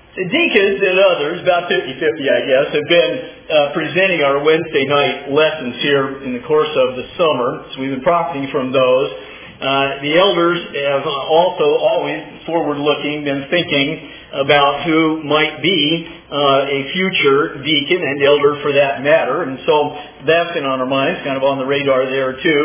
The deacons and others, about 50-50 I guess, have been presenting our Wednesday night lessons here in the course of the summer, so we've been profiting from those. The elders have also always forward-looking, been thinking about who might be a future deacon and elder for that matter, and so that's been on our minds, kind of on the radar there too.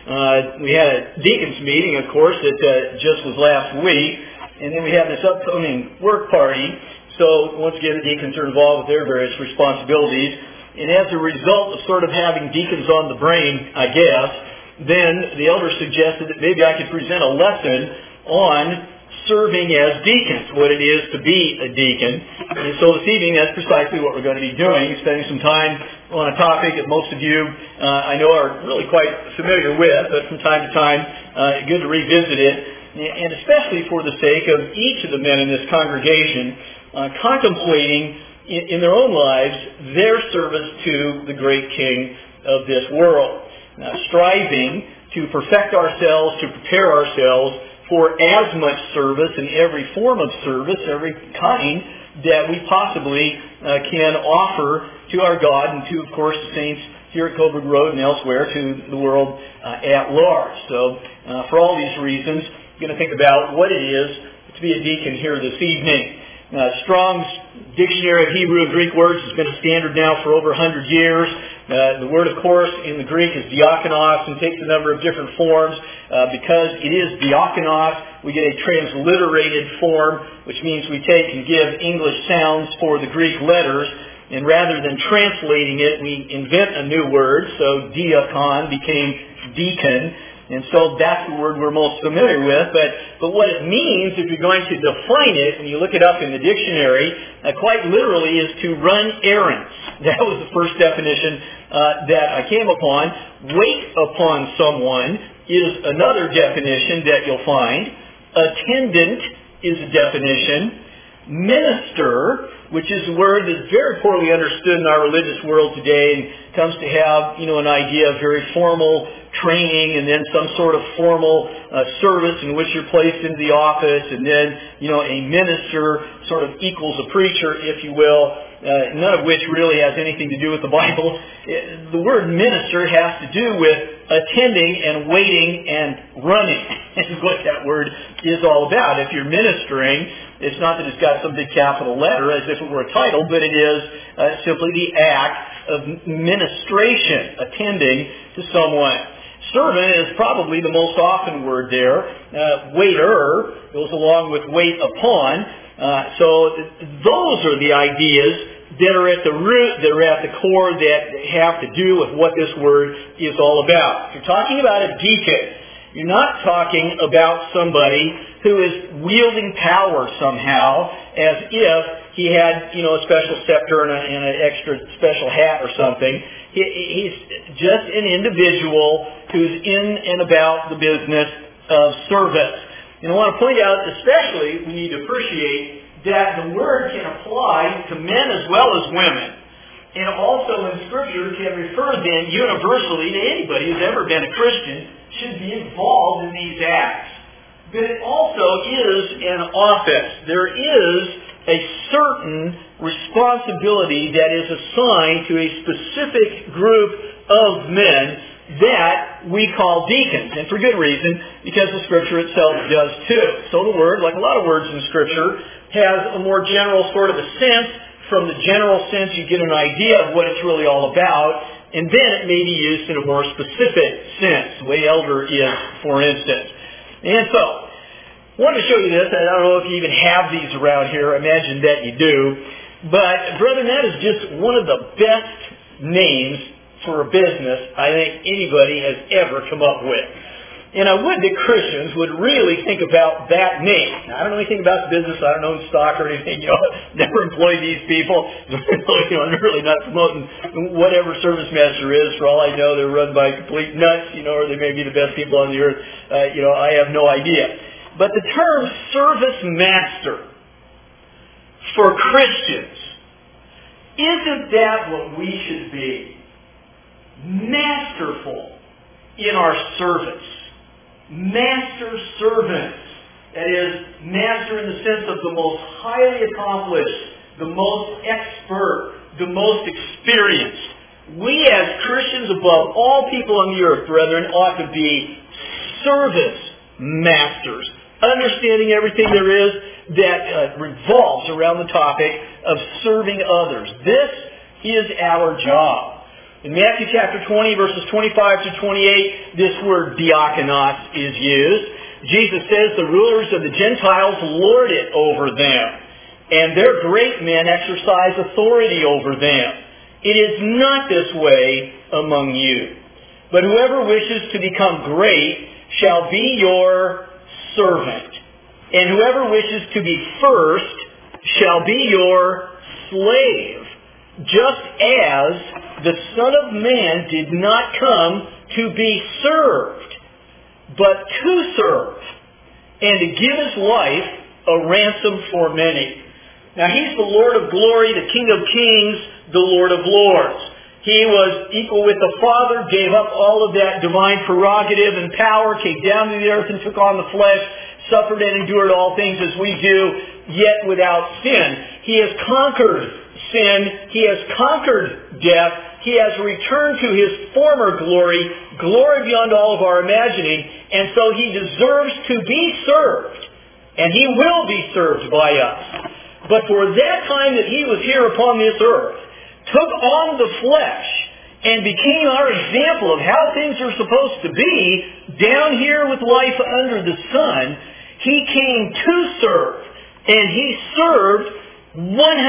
We had a deacons meeting, of course, that just was last week, and then we have this upcoming work party. So once again, the deacons are involved with their various responsibilities. And as a result of sort of having deacons on the brain, I guess, then the elder suggested that maybe I could present a lesson on serving as deacons, what it is to be a deacon. And so this evening, that's precisely what we're going to be doing, spending some time on a topic that most of you, I know, are really quite familiar with, but from time to time, good to revisit it, and especially for the sake of each of the men in this congregation, contemplating in their own lives their service to the great King of this world. Striving to perfect ourselves, to prepare ourselves for as much service in every form of service, every kind that we possibly can offer to our God and to, of course, the saints here at Coburg Road and elsewhere, to the world at large. So for all these reasons, we're going to think about what it is to be a deacon here this evening. Strong's Dictionary of Hebrew and Greek Words has been a standard now for over 100 years. The word, of course, in the Greek is diakonos and takes a number of different forms. Because it is diakonos, we get a transliterated form, which means we take and give English sounds for the Greek letters. And rather than translating it, we invent a new word. So diakon became deacon. And so that's the word we're most familiar with. But what it means, if you're going to define it, when you look it up in the dictionary, quite literally is to run errands. That was the first definition that I came upon. Wait upon someone is another definition that you'll find. Attendant is a definition. Minister, which is a word that's very poorly understood in our religious world today and comes to have, an idea of very formal training and then some sort of formal service in which you're placed into the office, and then, a minister sort of equals a preacher, if you will, none of which really has anything to do with the Bible. The word minister has to do with attending and waiting and running, is what that word is all about. If you're ministering, it's not that it's got some big capital letter as if it were a title, but it is simply the act of ministration, attending to someone. Servant is probably the most often word there. Waiter goes along with wait upon. So those are the ideas that are at the root, that are at the core, that have to do with what this word is all about. If you're talking about a deacon, you're not talking about somebody who is wielding power somehow as if he had, a special scepter and an extra special hat or something. He's just an individual who's in and about the business of service. And I want to point out, especially, we need to appreciate that the word can apply to men as well as women. And also in Scripture can refer then universally to anybody who's ever been a Christian should be involved in these acts. But it also is an office. There is a certain responsibility that is assigned to a specific group of men that we call deacons, and for good reason, because the Scripture itself does too. So the word, like a lot of words in Scripture, has a more general sort of a sense. From the general sense, you get an idea of what it's really all about, and then it may be used in a more specific sense, the way elder is, for instance. And so, I wanted to show you this. I don't know if you even have these around here. I imagine that you do. But, brethren, that is just one of the best names for a business I think anybody has ever come up with. And I would that Christians would really think about that name. Now, I don't know anything about the business. I don't own stock or anything. Never employed these people. I'm really not promoting whatever service master is. For all I know, they're run by complete nuts, or they may be the best people on the earth. I have no idea. But the term service master for Christians, isn't that what we should be? Masterful in our service. Master servants. That is, master in the sense of the most highly accomplished, the most expert, the most experienced. We as Christians, above all people on the earth, brethren, ought to be service masters, understanding everything there is that revolves around the topic of serving others. This is our job. In Matthew chapter 20, verses 25 to 28, this word diakonos is used. Jesus says the rulers of the Gentiles lord it over them, and their great men exercise authority over them. It is not this way among you. But whoever wishes to become great shall be your servant, and whoever wishes to be first shall be your slave, just as the Son of Man did not come to be served, but to serve, and to give His life a ransom for many. Now He's the Lord of glory, the King of kings, the Lord of lords. He was equal with the Father, gave up all of that divine prerogative and power, came down to the earth and took on the flesh, suffered and endured all things as we do, yet without sin. He has conquered sin. He has conquered death. He has returned to His former glory, glory beyond all of our imagining, and so He deserves to be served, and He will be served by us. But for that time that He was here upon this earth, took on the flesh, and became our example of how things are supposed to be down here with life under the sun, He came to serve, and He served 100%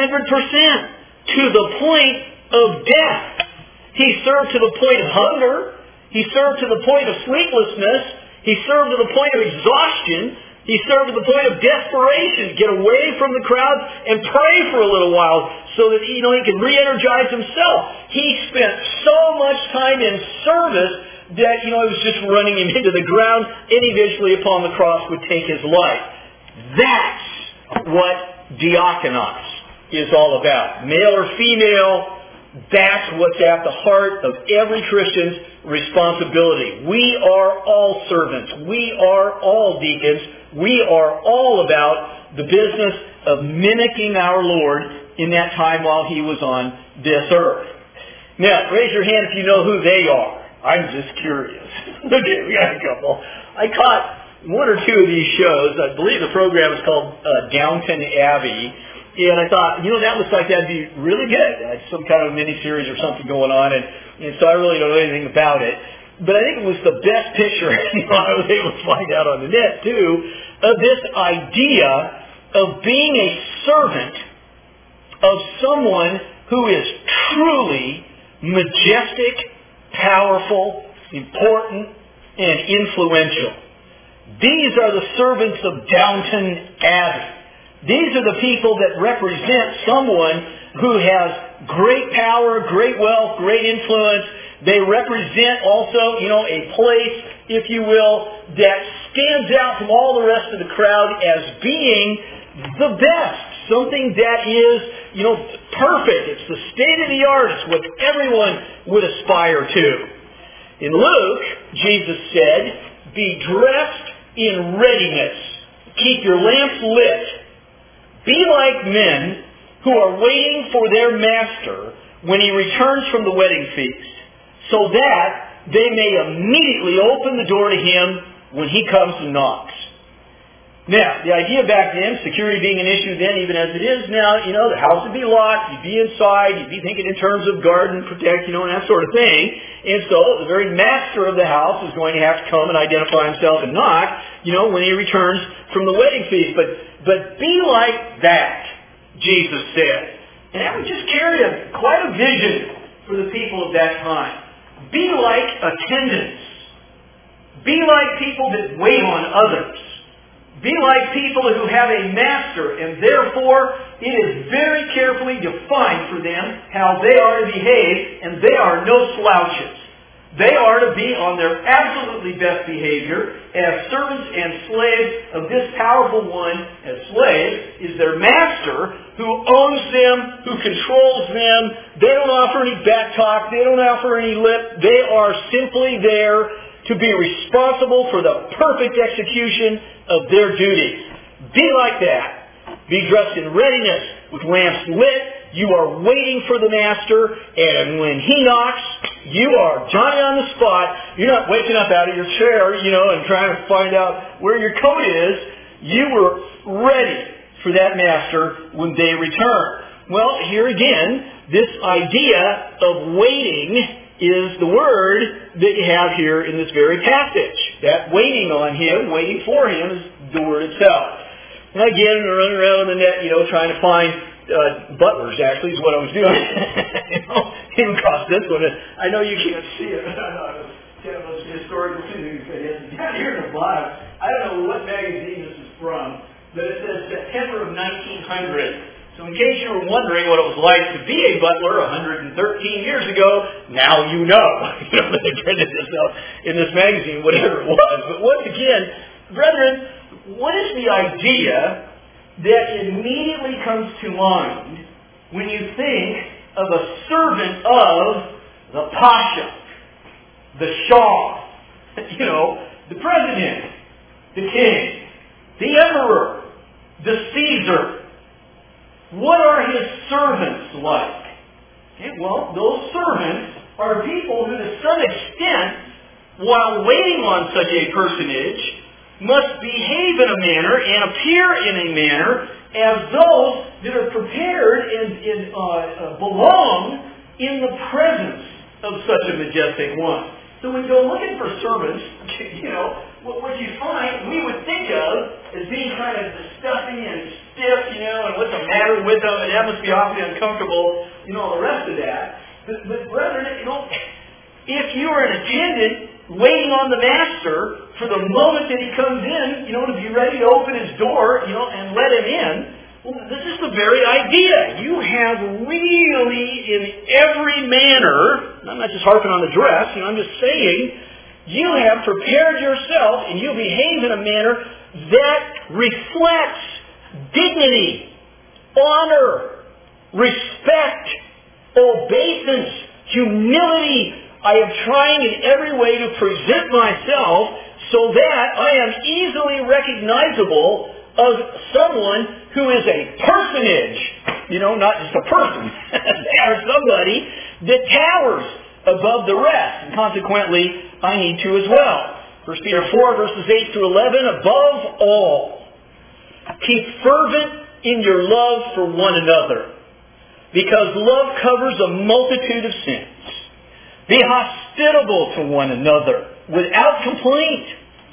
to the point of death. He served to the point of hunger. He served to the point of sleeplessness. He served to the point of exhaustion. He served to the point of desperation to get away from the crowd and pray for a little while so that he could re-energize himself. He spent so much time in service that it was just running him into the ground, and eventually upon the cross would take his life. That's what diakonos is all about. Male or female, that's what's at the heart of every Christian's responsibility. We are all servants. We are all deacons. We are all about the business of mimicking our Lord in that time while He was on this earth. Now, raise your hand if you know who they are. I'm just curious. Okay, we got a couple. I caught one or two of these shows. I believe the program is called Downton Abbey. And I thought, that looks like that'd be really good. Some kind of mini-series or something going on. And so I really don't know anything about it. But I think it was the best picture I was able to find out on the net, too, of this idea of being a servant of someone who is truly majestic, powerful, important, and influential. These are the servants of Downton Abbey. These are the people that represent someone who has great power, great wealth, great influence. They represent also, a place, if you will, that stands out from all the rest of the crowd as being the best. Something that is, perfect. It's the state of the art. It's what everyone would aspire to. In Luke, Jesus said, "Be dressed in readiness. Keep your lamps lit. Be like men who are waiting for their master when he returns from the wedding feast, so that they may immediately open the door to him when he comes and knocks." Now, the idea back then, security being an issue then, even as it is now, the house would be locked, you'd be inside, you'd be thinking in terms of guard and protect, and that sort of thing. And so, the very master of the house is going to have to come and identify himself and knock, when he returns from the wedding feast. But be like that, Jesus said. And that would just carry quite a vision for the people of that time. Be like attendants. Be like people that wait on others. Be like people who have a master, and therefore it is very carefully defined for them how they are to behave, and they are no slouches. They are to be on their absolutely best behavior as servants and slaves of this powerful one. As slaves is their master who owns them, who controls them. They don't offer any back talk. They don't offer any lip. They are simply there to be responsible for the perfect execution of their duties. Be like that. Be dressed in readiness with lamps lit. You are waiting for the Master, and when He knocks, you are Johnny on the spot. You're not waking up out of your chair, and trying to find out where your coat is. You were ready for that Master when they return. Well, here again, this idea of waiting is the word that you have here in this very passage. That waiting on Him, waiting for Him, is the word itself. And again, running around on the net, trying to find butlers, actually, is what I was doing. Came across this one. I know you can't see it. Kind of a historical thing. Down here in the bottom, I don't know what magazine this is from, but it says September of 1900. So in case you were wondering what it was like to be a butler 113 years ago, now you know. They printed this up in this magazine, whatever it was. But once again, brethren, what is the idea that immediately comes to mind when you think of a servant of the Pasha, the Shah, the President, the King, the Emperor, the Caesar? What are his servants like? Okay, well, those servants are people who, to some extent, while waiting on such a personage, must behave in a manner and appear in a manner as those that are prepared and belong in the presence of such a majestic one. So when you go looking for servants, what you find, we would think of as being kind of stuffy and stiff, and what's the matter with them, and that must be awfully uncomfortable, all the rest of that. But brethren, if you are an attendant waiting on the Master for the moment that He comes in, to be ready to open His door, and let Him in, well, this is the very idea. You have really, in every manner, I'm not just harping on the dress, I'm just saying, you have prepared yourself and you behave in a manner that reflects dignity, honor, respect, obeisance, humility. I am trying in every way to present myself so that I am easily recognizable of someone who is a personage, not just a person. They are somebody that towers above the rest, and consequently, I need to as well. 1 Peter 4, verses 8 through 11, above all, keep fervent in your love for one another, because love covers a multitude of sins. Be hospitable to one another without complaint.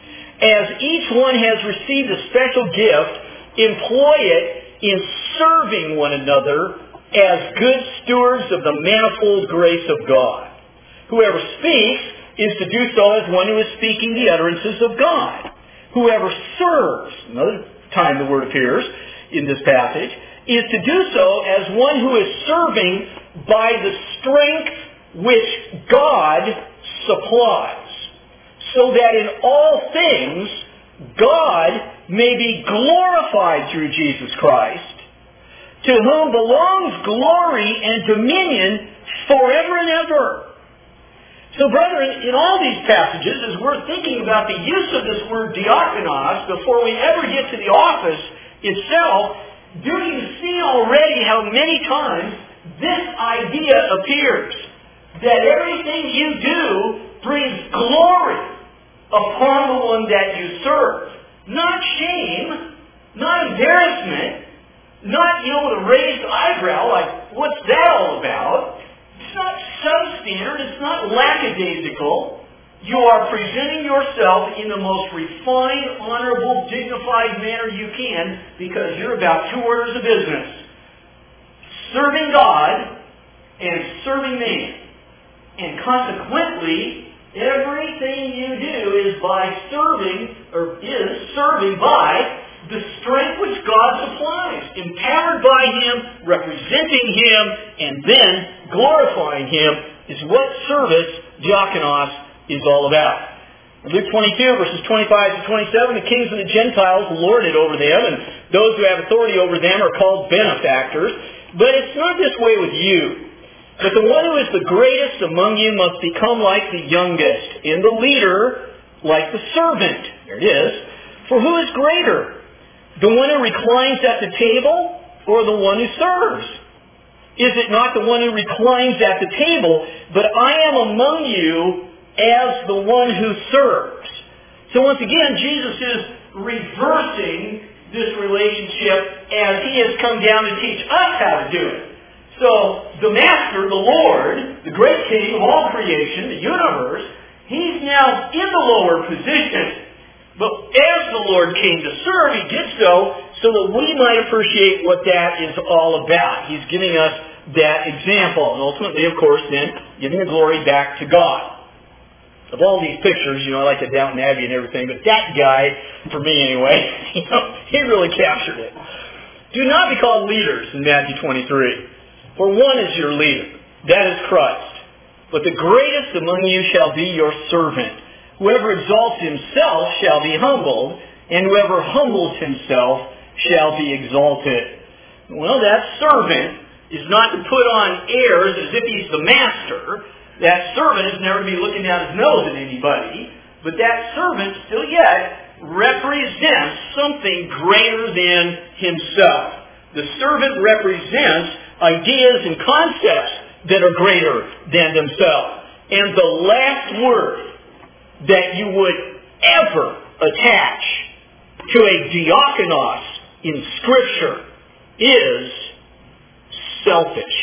As each one has received a special gift, employ it in serving one another as good stewards of the manifold grace of God. Whoever speaks is to do so as one who is speaking the utterances of God. Whoever serves, another time the word appears in this passage, is to do so as one who is serving by the strength which God supplies, so that in all things God may be glorified through Jesus Christ, to whom belongs glory and dominion forever and ever. So, brethren, in all these passages, as we're thinking about the use of this word diakonos, before we ever get to the office itself, do you see already how many times this idea appears? That everything you do brings glory upon the one that you serve. Not shame, not embarrassment, not, with a raised eyebrow, like, what's that all about? It's not substandard, it's not lackadaisical. You are presenting yourself in the most refined, honorable, dignified manner you can, because you're about two orders of business. Serving God and serving man. And consequently, everything you do is serving by the strength which God supplies, empowered by Him, representing Him, and then glorifying Him is what service, diakonos, is all about. In Luke 22, verses 25 to 27, the kings of the Gentiles lord it over them, and those who have authority over them are called benefactors. But it's not this way with you. But the one who is the greatest among you must become like the youngest, and the leader like the servant. There it is. For who is greater, the one who reclines at the table or the one who serves? Is it not the one who reclines at the table? But I am among you as the one who serves. So once again, Jesus is reversing this relationship as He has come down to teach us how to do it. So the Master, the Lord, the great King of all creation, the universe, He's now in the lower position. But as the Lord came to serve, He did so that we might appreciate what that is all about. He's giving us that example. And ultimately, of course, then, giving the glory back to God. Of all these pictures, I like the Downton Abbey and everything, but that guy, for me anyway, he really captured it. Do not be called leaders in Matthew 23, for one is your leader, that is Christ. But the greatest among you shall be your servant. Whoever exalts himself shall be humbled, and whoever humbles himself shall be exalted. Well, that servant is not to put on airs as if he's the master. That servant is never to be looking down his nose at anybody. But that servant still yet represents something greater than himself. The servant represents ideas and concepts that are greater than themselves. And the last word that you would ever attach to a diakonos in Scripture is selfish.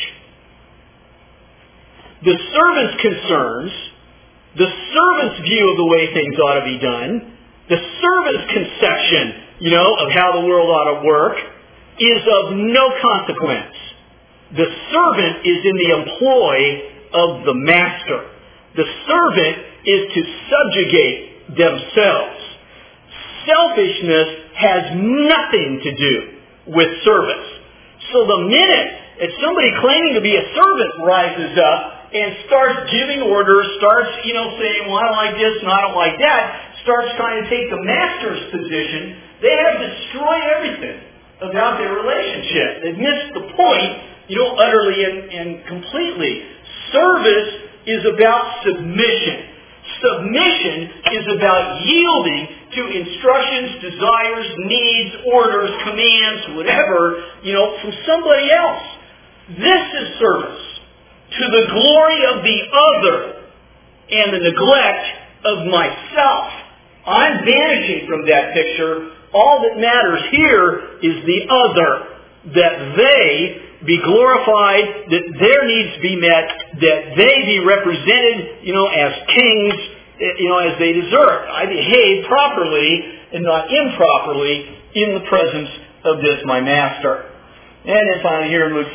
The servant's concerns, the servant's view of the way things ought to be done, the servant's conception, of how the world ought to work, is of no consequence. The servant is in the employ of the master. The servant is to subjugate themselves. Selfishness has nothing to do with service. So the minute that somebody claiming to be a servant rises up and starts giving orders, starts, saying, well, I don't like this and I don't like that, starts trying to take the master's position, they have destroyed everything about their relationship. They've missed the point, utterly and completely. Service is about submission. Submission is about yielding to instructions, desires, needs, orders, commands, whatever, from somebody else. This is service to the glory of the other and the neglect of myself. I'm vanishing from that picture. All that matters here is the other, that they be glorified, that their needs be met, that they be represented, as kings, as they deserve. I behave properly and not improperly in the presence of this my master. And then finally here in Luke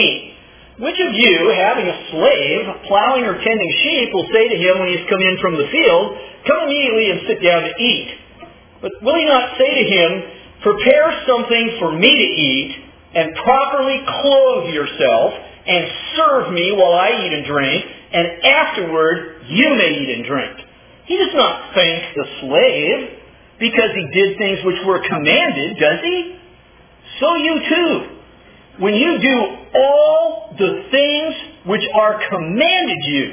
17. Which of you, having a slave, plowing or tending sheep, will say to him when he's come in from the field, come immediately and sit down to eat? But will he not say to him, prepare something for me to eat, and properly clothe yourself, and serve me while I eat and drink, and afterward you may eat and drink? He does not thank the slave because he did things which were commanded, does he? So you too, when you do all the things which are commanded you,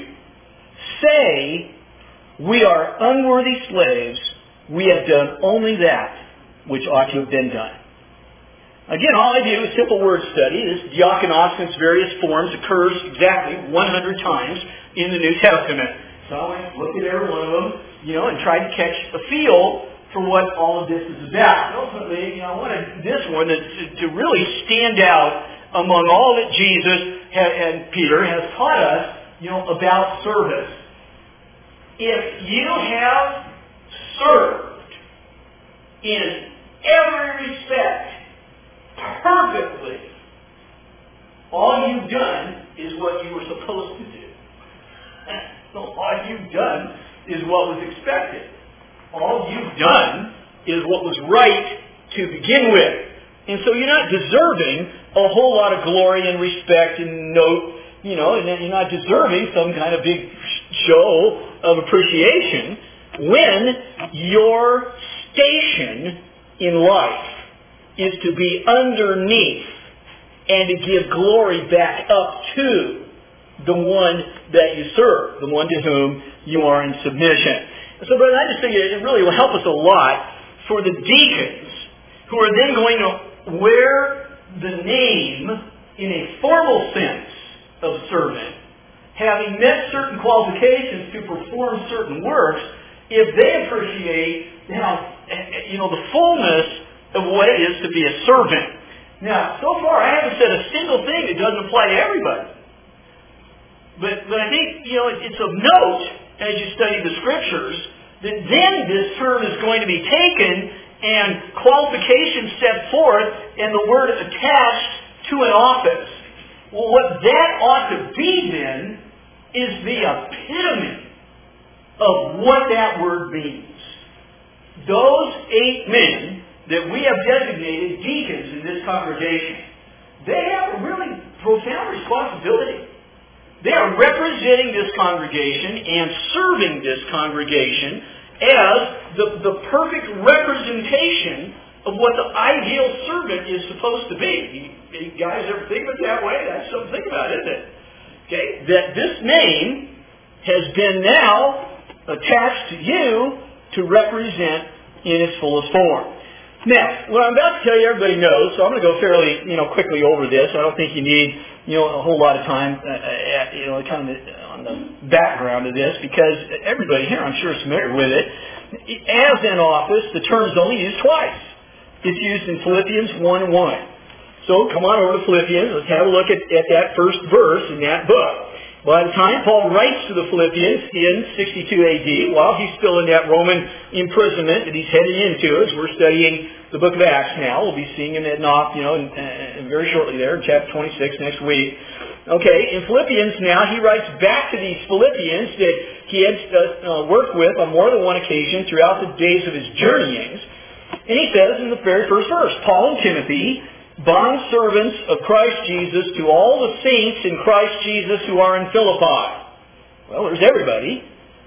say, we are unworthy slaves, we have done only that which ought to have been done. Again, all I do is simple word study. This diakonos in its various forms occurs exactly 100 times in the New Testament. So I went and looked at every one of them, and tried to catch a feel for what all of this is about. Ultimately, I wanted this one to really stand out among all that Jesus and Peter has taught us, about service. If you have served in every respect perfectly, all you've done is what you were supposed to do. All you've done is what was expected. All you've done is what was right to begin with. And so you're not deserving a whole lot of glory and respect and note, and you're not deserving some kind of big show of appreciation when your station in life is to be underneath and to give glory back up to the one that you serve, the one to whom you are in submission. And so, brother, I just think it really will help us a lot for the deacons who are then going to wear the name in a formal sense of servant, having met certain qualifications to perform certain works, if they appreciate the fullness of what it is to be a servant. Now, so far I haven't said a single thing that doesn't apply to everybody. But I think, it's of note as you study the Scriptures that then this term is going to be taken and qualifications set forth and the word attached to an office. Well, what that ought to be then is the epitome of what that word means. Those 8 men that we have designated deacons in this congregation, they have a really profound responsibility. They are representing this congregation and serving this congregation as the perfect representation of what the ideal servant is supposed to be. You guys ever think of it that way? That's something to think about, isn't it? Okay, that this name has been now attached to you to represent in its fullest form. Now, what I'm about to tell you, everybody knows, so I'm going to go fairly, quickly over this. I don't think you need, a whole lot of time, kind of on the background of this, because everybody here, I'm sure, is familiar with it. As an office, the term is only used twice. It's used in Philippians 1:1. So come on over to Philippians. Let's have a look at that first verse in that book. By the time Paul writes to the Philippians in 62 AD, while he's still in that Roman imprisonment that he's heading into, as we're studying the book of Acts now, we'll be seeing him at Knock, very shortly there, in chapter 26 next week. Okay, in Philippians now, he writes back to these Philippians that he had worked with on more than one occasion throughout the days of his journeyings. And he says in the very first verse, Paul and Timothy, bondservants of Christ Jesus, to all the saints in Christ Jesus who are in Philippi. Well, there's everybody,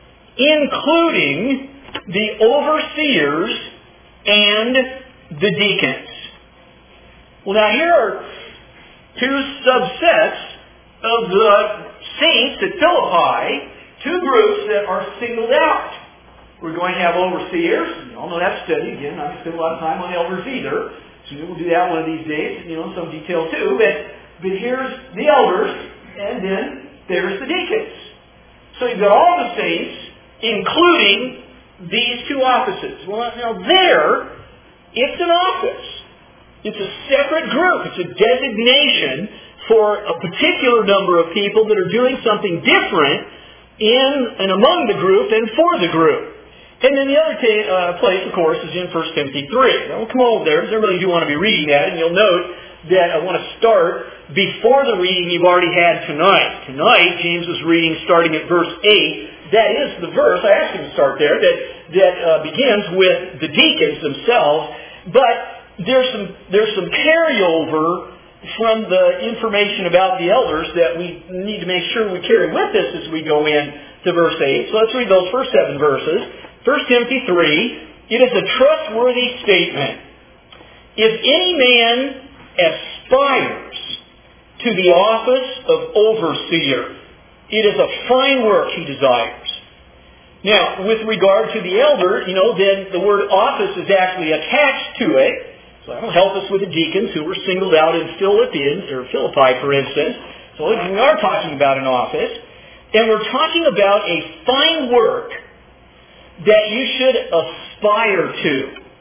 including the overseers and the deacons. Well, now here are 2 subsets of the saints at Philippi, 2 groups that are singled out. We're going to have overseers. You all know that study. Again, I'm not going to spend a lot of time on elders either. So we'll do that one of these days, in some detail too. But here's the elders, and then there's the deacons. So you've got all the saints, including these 2 offices. Well, now there, it's an office. It's a separate group. It's a designation for a particular number of people that are doing something different in and among the group and for the group. And then the other place, of course, is in 1 Timothy 3. Now, we'll come over there, because everybody do want to be reading that, and you'll note that I want to start before the reading you've already had tonight. Tonight, James was reading starting at verse 8. That is the verse, I asked him to start there, that begins with the deacons themselves. But there's some carryover from the information about the elders that we need to make sure we carry with us as we go in to verse 8. So let's read those first 7 verses. 1 Timothy 3, it is a trustworthy statement. If any man aspires to the office of overseer, it is a fine work he desires. Now, with regard to the elder, then the word office is actually attached to it. So that'll help us with the deacons who were singled out in Philippi, for instance. So we are talking about an office. And we're talking about a fine work that you should aspire to.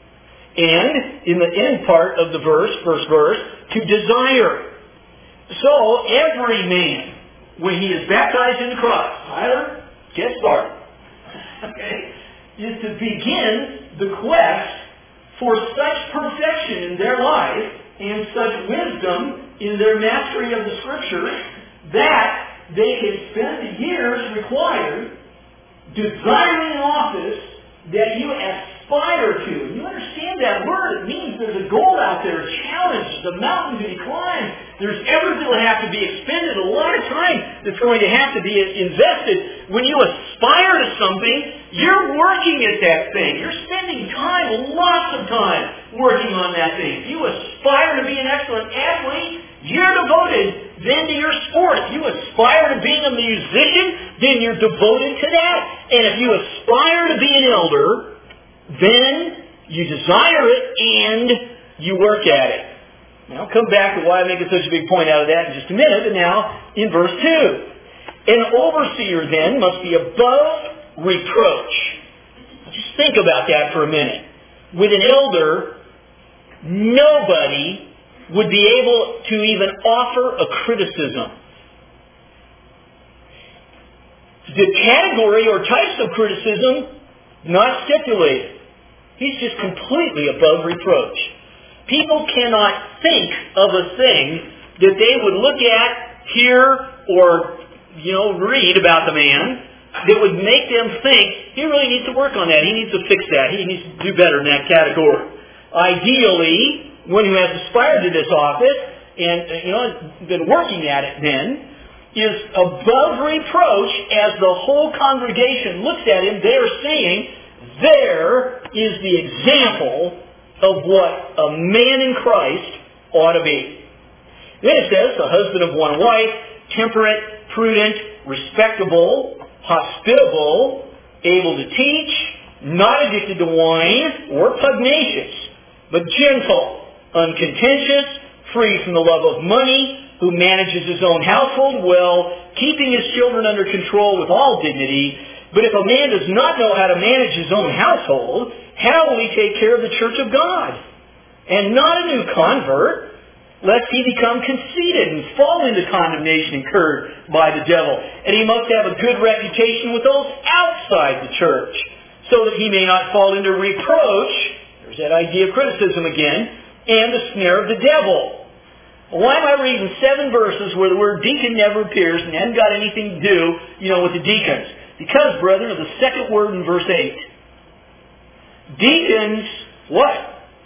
And, in the end part of the first verse, to desire. So, every man, when he is baptized into Christ, Tyler, get started, is to begin the quest for such perfection in their life and such wisdom in their mastery of the Scriptures that they can spend the years required desiring an office that you aspire to. You understand that word? It means there's a goal out there, a challenge, the mountain to be climbed. There's effort that will have to be expended, a lot of time that's going to have to be invested. When you aspire to something, you're working at that thing. You're spending time, lots of time, working on that thing. If you aspire to be an excellent athlete, you're devoted then to your sport. If you aspire to being a musician, then you're devoted to that. And if you aspire to be an elder, then you desire it and you work at it. Now, I'll come back to why I'm making such a big point out of that in just a minute, but now in verse 2. An overseer then must be above reproach. Just think about that for a minute. With an elder, nobody would be able to even offer a criticism. The category or types of criticism, not stipulated. He's just completely above reproach. People cannot think of a thing that they would look at, hear, or read about the man that would make them think he really needs to work on that. He needs to fix that. He needs to do better in that category. Ideally, one who has aspired to this office and has been working at it then is above reproach as the whole congregation looks at him. They are saying there is the example of what a man in Christ ought to be. Then it says the husband of one wife, temperate, prudent, respectable, hospitable, able to teach, not addicted to wine or pugnacious, but gentle, uncontentious, free from the love of money, who manages his own household well, keeping his children under control with all dignity. But if a man does not know how to manage his own household, how will he take care of the church of God? And not a new convert, lest he become conceited and fall into condemnation incurred by the devil. And he must have a good reputation with those outside the church, so that he may not fall into reproach, there's that idea of criticism again, and the snare of the devil. Why am I reading 7 verses where the word deacon never appears and hasn't got anything to do, with the deacons? Because, brethren, of the second word in verse 8. Deacons, what?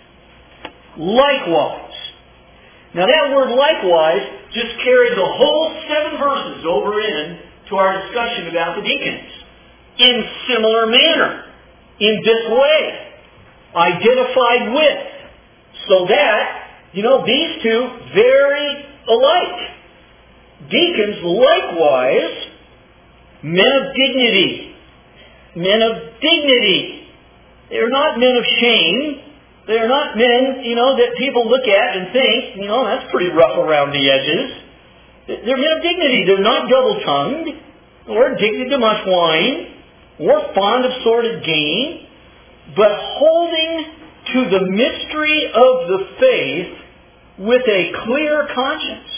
Likewise. Now that word likewise just carries the whole 7 verses over in to our discussion about the deacons. In similar manner. In this way. Identified with. So that, these two very alike. Deacons likewise, men of dignity. Men of dignity. They're not men of shame. They're not men, that people look at and think, that's pretty rough around the edges. They're men of dignity. They're not double-tongued, or addicted to much wine, or fond of sordid gain, but holding to the mystery of the faith with a clear conscience.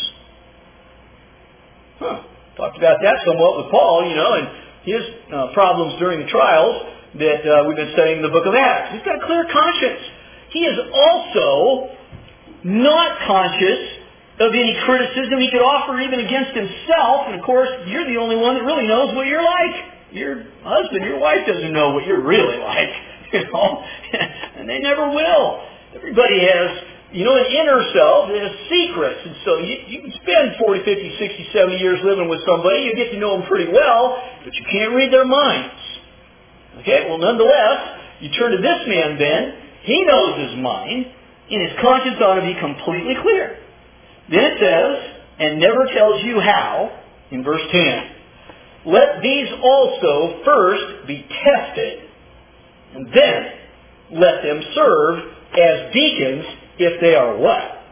Talked about that somewhat with Paul, and his problems during the trials that we've been studying in the book of Acts. He's got a clear conscience. He is also not conscious of any criticism he could offer even against himself. And of course, you're the only one that really knows what you're like. Your husband, your wife doesn't know what you're really like, and they never will. Everybody has, an inner self that has secrets. And so you can spend 40, 50, 60, 70 years living with somebody. You get to know them pretty well, but you can't read their minds. Okay, well, nonetheless, you turn to this man then. He knows his mind, and his conscience ought to be completely clear. Then it says, and never tells you how, in verse 10. Let these also first be tested, and then let them serve as deacons if they are what?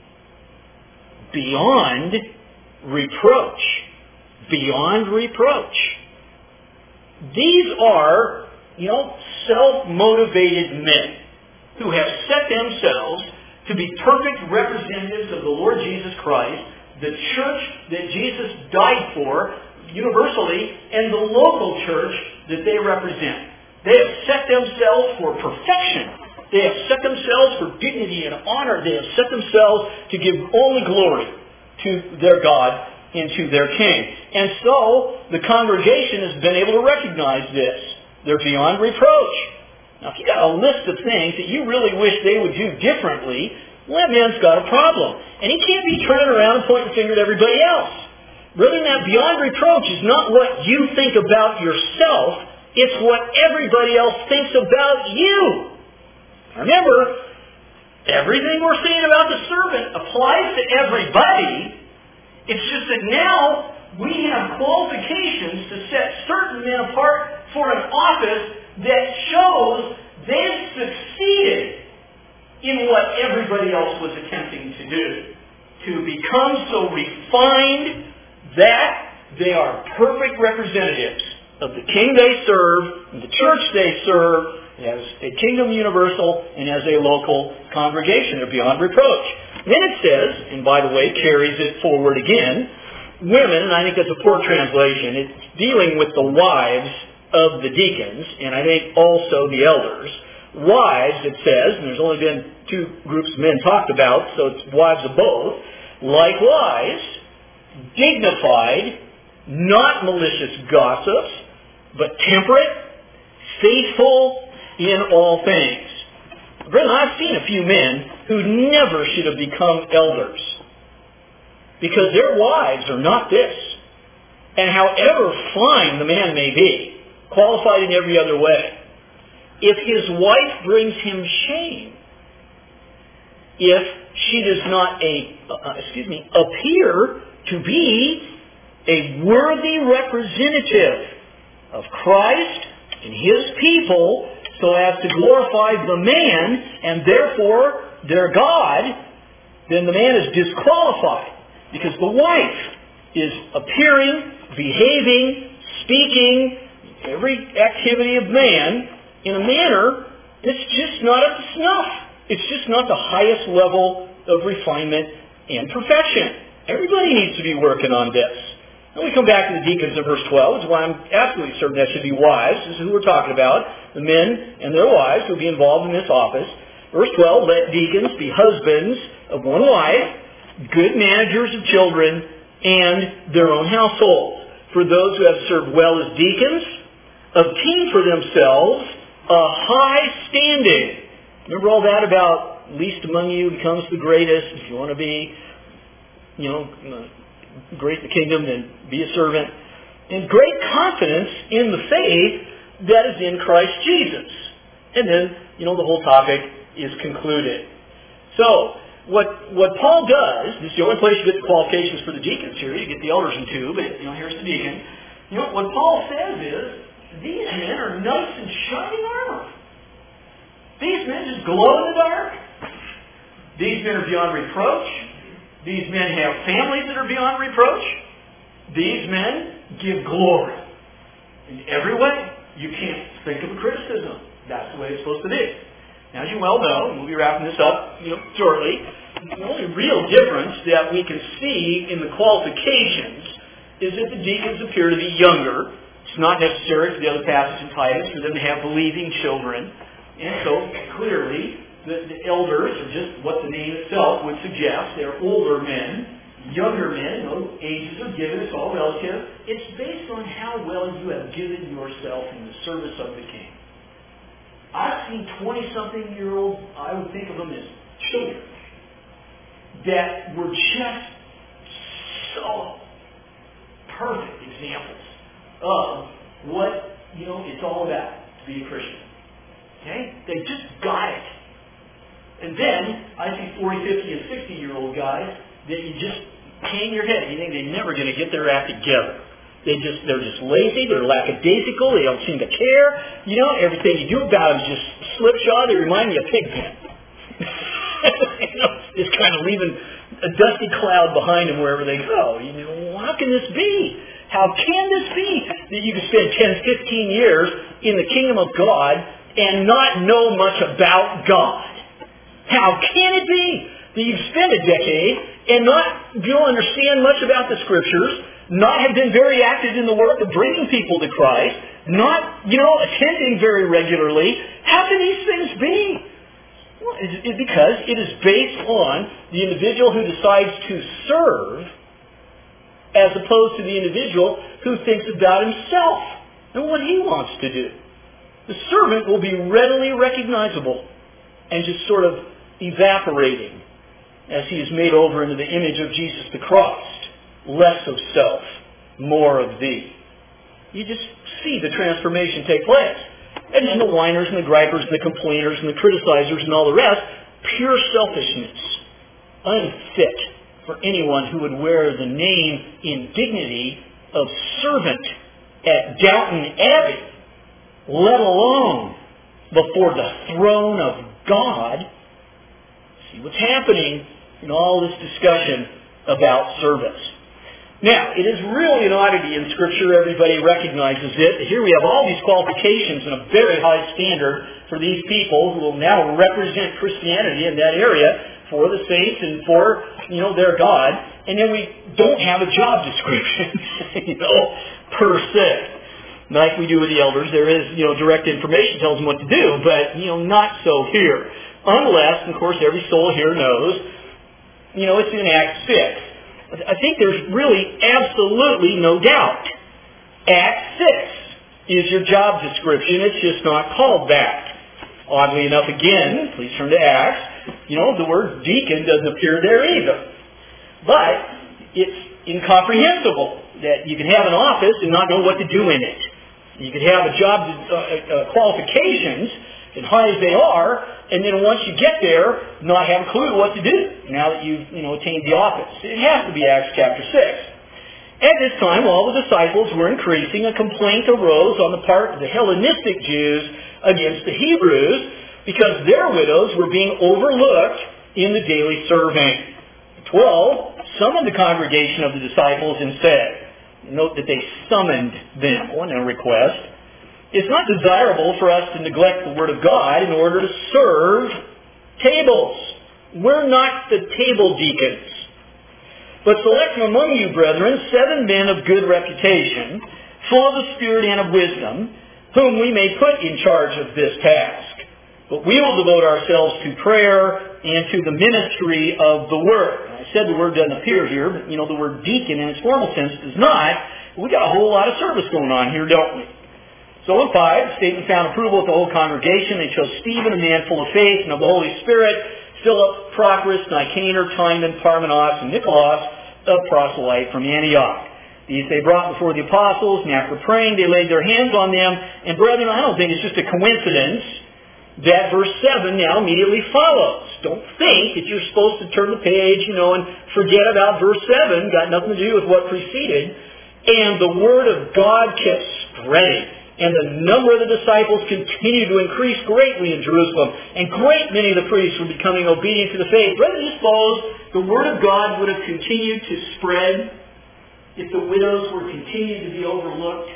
Beyond reproach. Beyond reproach. These are, self-motivated men who have set themselves to be perfect representatives of the Lord Jesus Christ, the church that Jesus died for universally, and the local church that they represent. They have set themselves for perfection. They have set themselves for dignity and honor. They have set themselves to give only glory to their God and to their King. And so, the congregation has been able to recognize this. They're beyond reproach. Now, if you got a list of things that you really wish they would do differently, well, that man's got a problem. And he can't be turning around and pointing the finger at everybody else. Rather than that, beyond reproach is not what you think about yourself. It's what everybody else thinks about you. Remember, everything we're saying about the servant applies to everybody. It's just that now we have qualifications to set certain men apart for an office that shows they've succeeded in what everybody else was attempting to do. To become so refined that they are perfect representatives of the King they serve, and the church they serve, as a kingdom universal, and as a local congregation. They're beyond reproach. Then it says, and by the way, carries it forward again, women, and I think that's a poor translation, it's dealing with the wives of the deacons, and I think also the elders. Wives, it says, and there's only been two groups of men talked about, so it's wives of both, likewise, dignified, not malicious gossips, but temperate, faithful in all things. Brethren, I've seen a few men who never should have become elders because their wives are not this. And however fine the man may be, qualified in every other way, if his wife brings him shame, if she does not appear to be a worthy representative of Christ and His people so as to glorify the man and therefore their God, then the man is disqualified because the wife is appearing, behaving, speaking, every activity of man in a manner that's just not up to snuff. It's just not the highest level of refinement and perfection. Everybody needs to be working on this. Then we come back to the deacons in verse 12, which is why I'm absolutely certain that should be wives. This is who we're talking about. The men and their wives who will be involved in this office. Verse 12, let deacons be husbands of one wife, good managers of children, and their own households. For those who have served well as deacons, obtain for themselves a high standing. Remember all that about least among you becomes the greatest. If you want to be, great in the kingdom, then be a servant. And great confidence in the faith that is in Christ Jesus. And then, the whole topic is concluded. So, what Paul does, this is the only place you get the qualifications for the deacons here. You get the elders in two, but here's the deacon. What Paul says is, these men are knights in shining armor. These men just glow in the dark. These men are beyond reproach. These men have families that are beyond reproach. These men give glory. In every way, you can't think of a criticism. That's the way it's supposed to be. Now, as you well know, and we'll be wrapping this up shortly, the only real difference that we can see in the qualifications is that the deacons appear to be younger. It's not necessary for the other passage in Titus for them to have believing children. And so, clearly, the elders are just what the name itself would suggest. They're older men, younger men. No ages are given. It's all relative. It's based on how well you have given yourself in the service of the King. I've seen 20-something-year-olds, I would think of them as children, that were just so perfect examples of what, it's all about to be a Christian. Okay? They just got it. And then, I see 40, 50, and 60-year-old guys that you just hang your head. You think they're never going to get their act together. They're just lazy. They're lackadaisical. They don't seem to care. Everything you do about them is just slipshod. They remind me of Pigpen. Just kind of leaving a dusty cloud behind them wherever they go. How can this be? How can this be that you can spend 10, 15 years in the kingdom of God and not know much about God? How can it be that you spend a decade and not understand much about the Scriptures, not have been very active in the work of bringing people to Christ, not, attending very regularly? How can these things be? Well, it's because it is based on the individual who decides to serve as opposed to the individual who thinks about himself and what he wants to do. The servant will be readily recognizable and just sort of evaporating as he is made over into the image of Jesus the Christ. Less of self, more of thee. You just see the transformation take place. And then the whiners and the gripers and the complainers and the criticizers and all the rest, pure selfishness, unfit for anyone who would wear the name in dignity of servant at Downton Abbey, let alone before the throne of God. See what's happening in all this discussion about service. Now, it is really an oddity in Scripture. Everybody recognizes it. Here we have all these qualifications and a very high standard for these people who will now represent Christianity in that area for the saints and for, their God. And then we don't have a job description, per se. Like we do with the elders, there is, direct information tells them what to do, but, not so here. Unless, of course, every soul here knows, it's in Acts 6. I think there's really absolutely no doubt. Acts 6 is your job description. It's just not called that. Oddly enough, again, please turn to Acts, the word deacon doesn't appear there either. But it's incomprehensible that you can have an office and not know what to do in it. You can have a job qualifications, as high as they are, and then once you get there, not have a clue what to do now that you've attained the office. It has to be Acts chapter 6. At this time, while the disciples were increasing, a complaint arose on the part of the Hellenistic Jews against the Hebrews because their widows were being overlooked in the daily serving. 12 summoned the congregation of the disciples and said, note that they summoned them on a request, it's not desirable for us to neglect the Word of God in order to serve tables. We're not the table deacons. But select from among you, brethren, 7 men of good reputation, full of the Spirit and of wisdom, whom we may put in charge of this task. But we will devote ourselves to prayer and to the ministry of the Word. I said the word doesn't appear here, but the word deacon in its formal sense does not. We got a whole lot of service going on here, don't we? So in 5, the statement found approval with the whole congregation. They chose Stephen, a man full of faith and of the Holy Spirit, Philip, Prochorus, Nicanor, Timon, Parmenas, and Nicholas, a proselyte from Antioch. These they brought before the apostles, and after praying, they laid their hands on them. And brethren, I don't think it's just a coincidence that verse 7 now immediately follows. Don't think that you're supposed to turn the page, and forget about verse 7. Got nothing to do with what preceded. And the Word of God kept spreading. And the number of the disciples continued to increase greatly in Jerusalem. And great many of the priests were becoming obedient to the faith. Brethren, suppose the Word of God would have continued to spread if the widows were continued to be overlooked?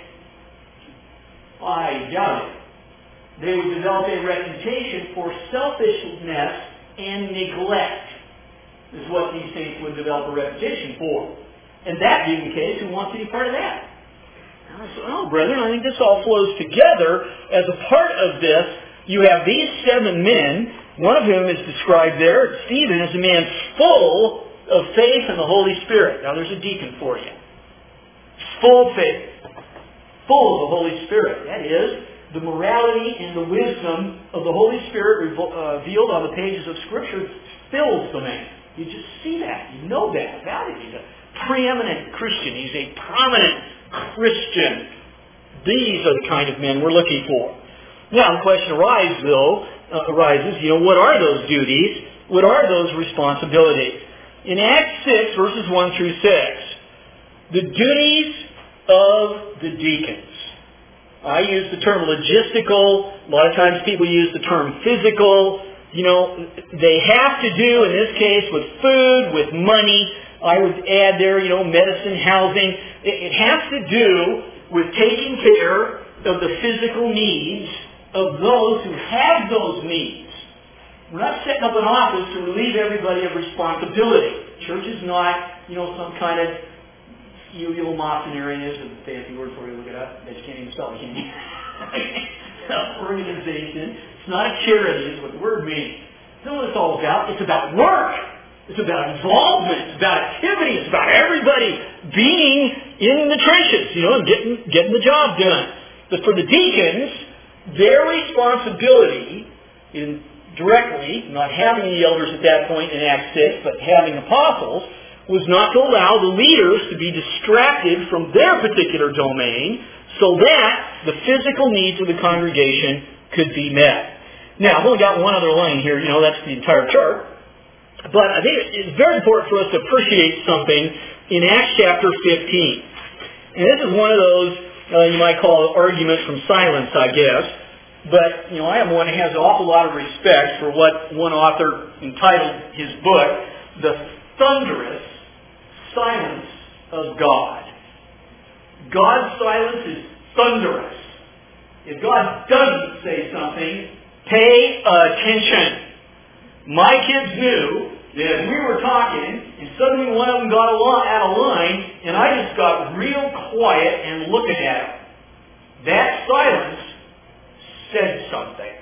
I doubt it. They would develop a reputation for selfishness and neglect, is what these saints would develop a reputation for. And that being the case, who wants any part of that? Oh, brethren, I think this all flows together. As a part of this, you have these 7 men, one of whom is described there. Stephen is a man full of faith and the Holy Spirit. Now, there's a deacon for you. Full of faith. Full of the Holy Spirit. That is, the morality and the wisdom of the Holy Spirit revealed on the pages of Scripture fills the man. You just see that. You know that about it. He's a preeminent Christian. He's a prominent Christian. These are the kind of men we're looking for. Now, the question arises, what are those duties? What are those responsibilities? In Acts 6, verses 1 through 6, the duties of the deacons. I use the term logistical. A lot of times people use the term physical. They have to do, in this case, with food, with money. I would add there, medicine, housing. It has to do with taking care of the physical needs of those who have those needs. We're not setting up an office to relieve everybody of responsibility. Church is not, some kind of Mossonarian is a fancy word for you. Look it up. Bet you can't even spell it, can you? Organization. It's not a charity, is what the word means. You know what it's all about? It's about work. It's about involvement. It's about activity. It's about everybody being in the trenches, and getting the job done. But for the deacons, their responsibility in directly, not having the elders at that point in Acts 6, but having apostles, was not to allow the leaders to be distracted from their particular domain so that the physical needs of the congregation could be met. Now, I've only got one other line here. That's the entire chart. But I think it's very important for us to appreciate something in Acts chapter 15. And this is one of those, you might call arguments from silence, I guess. But, I am one who has an awful lot of respect for what one author entitled his book, The Thunderous Silence of God. God's silence is thunderous. If God doesn't say something, pay attention. My kids knew that we were talking, and suddenly one of them got out of line, and I just got real quiet and looking at him. That silence said something.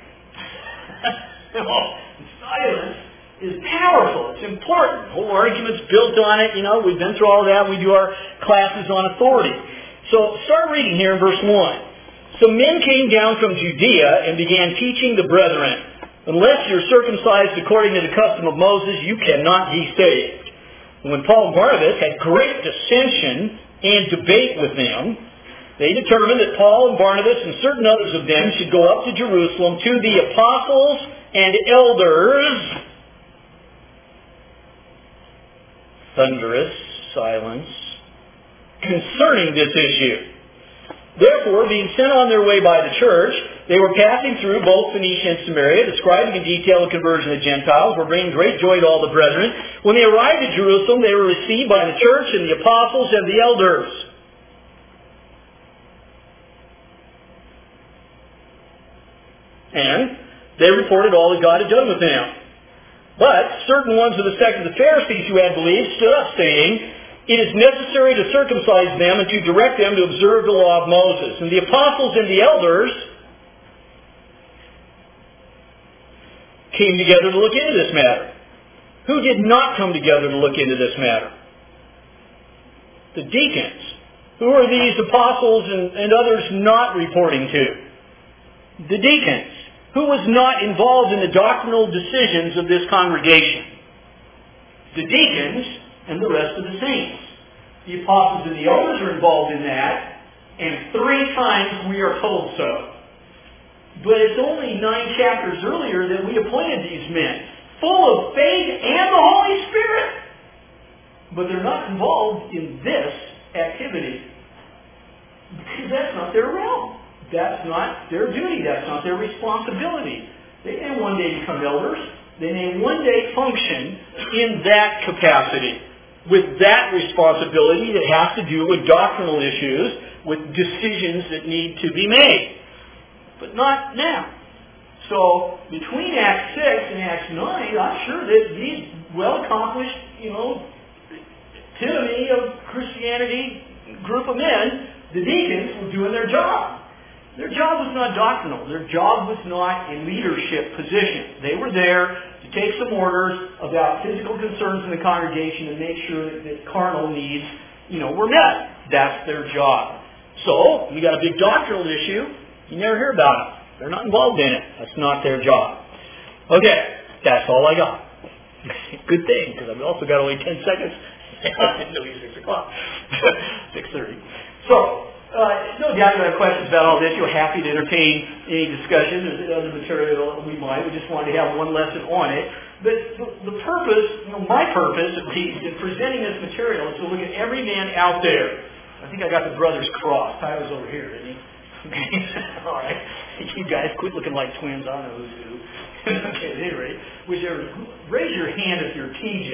Silence is powerful. It's important. Whole argument's built on it. We've been through all that. We do our classes on authority. So start reading here in verse 1. So men came down from Judea and began teaching the brethren, unless you're circumcised according to the custom of Moses, you cannot be saved. And when Paul and Barnabas had great dissension and debate with them, they determined that Paul and Barnabas and certain others of them should go up to Jerusalem to the apostles and elders. Thunderous silence. Concerning this issue. Therefore, being sent on their way by the church, they were passing through both Phoenicia and Samaria, describing in detail the conversion of the Gentiles, were bringing great joy to all the brethren. When they arrived at Jerusalem, they were received by the church and the apostles and the elders. And they reported all that God had done with them. But certain ones of the sect of the Pharisees who had believed stood up, saying, it is necessary to circumcise them and to direct them to observe the law of Moses. And the apostles and the elders came together to look into this matter. Who did not come together to look into this matter? The deacons. Who are these apostles and others not reporting to? The deacons. Who was not involved in the doctrinal decisions of this congregation? The deacons and the rest of the saints. The apostles and the elders are involved in that, and 3 times we are told so. But it's only 9 chapters earlier that we appointed these men, full of faith and the Holy Spirit. But they're not involved in this activity, because that's not their realm. That's not their duty. That's not their responsibility. They may one day become elders. They may one day function in that capacity, with that responsibility that has to do with doctrinal issues, with decisions that need to be made. But not now. So, between Acts 6 and Acts 9, I'm sure that these well-accomplished, epitome of Christianity group of men, the deacons, were doing their job. Their job was not doctrinal. Their job was not a leadership position. They were there to take some orders about physical concerns in the congregation and make sure that carnal needs, were met. That's their job. So, we got a big doctrinal issue. You never hear about it. They're not involved in it. That's not their job. Okay, that's all I got. Good thing, because I've also got only 10 seconds. It'll be 6 o'clock. 6:30. So, no doubt you have questions about all this. You're happy to entertain any discussion. There's other material we might. We just wanted to have one lesson on it. But the purpose, my purpose at least, in presenting this material is to look at every man out there. I think I got the brothers crossed. Tyler's over here, isn't he? All right. You guys quit looking like twins. I don't know who's who. Okay, at any rate, raise your hand if you're TJ.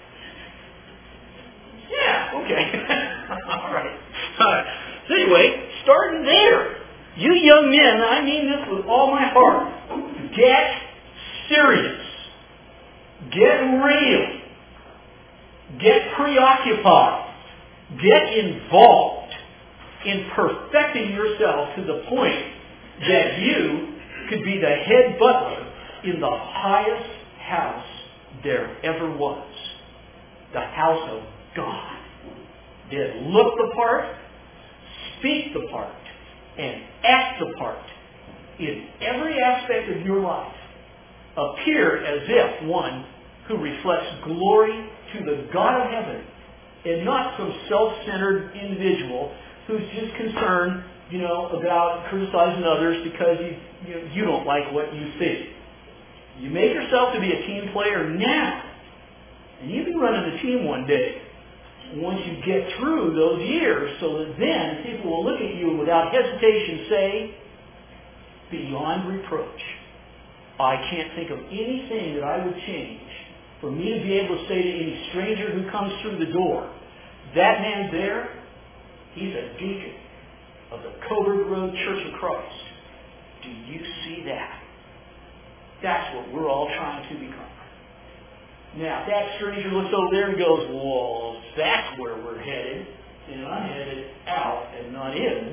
Yeah, okay. All right. So anyway, starting there, you young men, I mean this with all my heart, get serious. Get real. Get preoccupied. Get involved in perfecting yourself to the point that you could be the head butler in the highest house there ever was. The house of God. That look the part, speak the part, and act the part in every aspect of your life. Appear as if one who reflects glory to the God of heaven and not some self-centered individual who's just concerned, about criticizing others because you don't like what you see. You make yourself to be a team player now. And you can run on the team one day once you get through those years, so that then people will look at you and without hesitation say, beyond reproach, I can't think of anything that I would change for me to be able to say to any stranger who comes through the door, that man there, he's a deacon of the Coburg Road Church of Christ. Do you see that? That's what we're all trying to become. Now, if that stranger looks over there and goes, well, that's where we're headed, and I'm headed out and not in,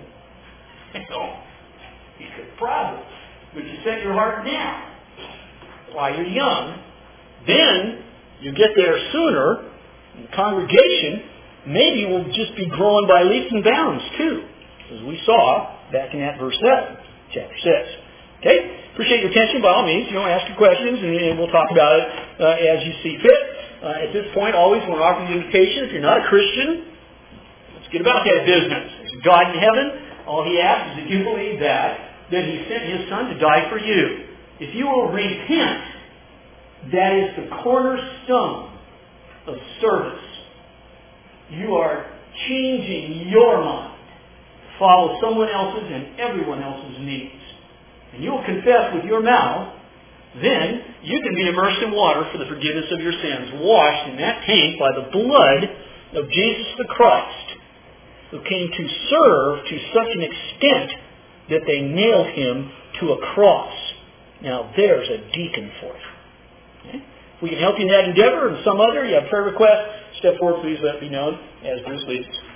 you could probably, but you set your heart down while you're young, then you get there sooner, and the congregation maybe will just be growing by leaps and bounds too, as we saw back in that verse 7, chapter 6. Okay? Appreciate your attention. By all means, ask your questions, and we'll talk about it as you see fit. At this point, always want to offer you an invitation. If you're not a Christian, let's get about that business. There's God in heaven. All He asks is that you believe that He sent His Son to die for you. If you will repent, that is the cornerstone of service. You are changing your mind to follow someone else's and everyone else's needs. And you will confess with your mouth, then you can be immersed in water for the forgiveness of your sins, washed in that tank by the blood of Jesus the Christ, who came to serve to such an extent that they nailed Him to a cross. Now there's a deacon for you. Okay? If we can help you in that endeavor and some other, you have prayer requests, step forward, please let me know as Bruce leads.